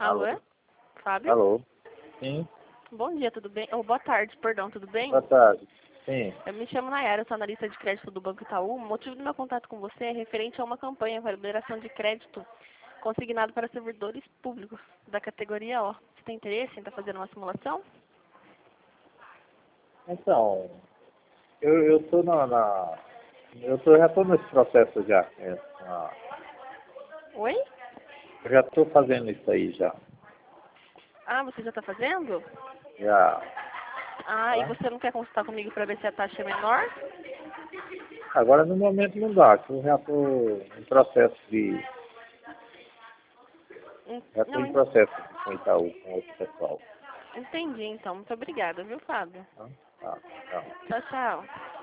Alô? Alô? Fábio? Alô? Sim, Bom dia, tudo bem? Ou boa tarde, perdão, tudo bem? boa tarde. Sim. Eu me chamo Nayara, eu sou analista de crédito do Banco Itaú. O motivo do meu contato com você é referente a uma campanha para liberação de crédito consignado para servidores públicos da categoria O. Você tem interesse em estar fazendo uma simulação? Então, eu tô já tô nesse processo já. Oi? Eu já tô fazendo isso aí já. Ah, você já está fazendo? Já. Ah, e Tá? você não quer consultar comigo para ver se a taxa é menor? Agora no momento não dá, que eu já tô em processo de. Já tô Não, em processo com o Itaú, com outro pessoal. entendi então. Muito obrigada, viu, Fábio? Tá? Tá, tá. Tchau, tchau.